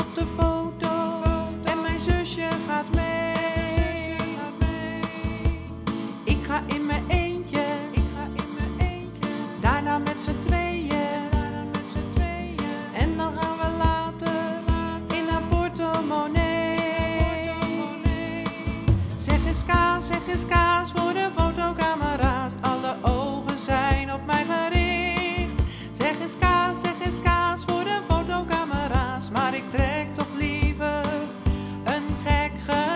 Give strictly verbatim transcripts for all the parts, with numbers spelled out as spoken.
op de foto en mijn zusje gaat mee. Ik ga in mijn eentje, daarna met z'n tweeën. En dan gaan we later in haar portemonnee. Zeg eens kaas, zeg eens kaas voor de fotocamera's. Alle ogen zijn op mij gericht. Zeg eens kaas, zeg eens kaas voor de fotocamera's. Maar ik trek toch liever een gek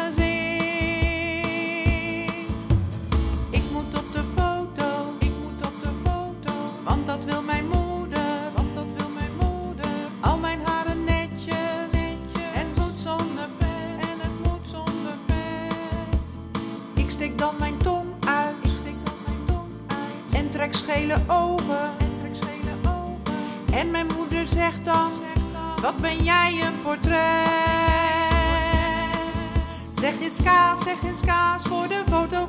gezicht. Ik moet op de foto, ik moet op de foto. Want dat wil mijn moeder, want dat wil mijn moeder. Al mijn haren netjes, netjes. En goed zonder pet, en het moet zonder pet. Ik steek dan mijn tong uit, ik steek dan mijn tong uit. En trek schele ogen, en trek schele ogen. En mijn moeder zegt dan, wat ben jij een portret. Zeg eens kaas, zeg eens kaas voor de foto.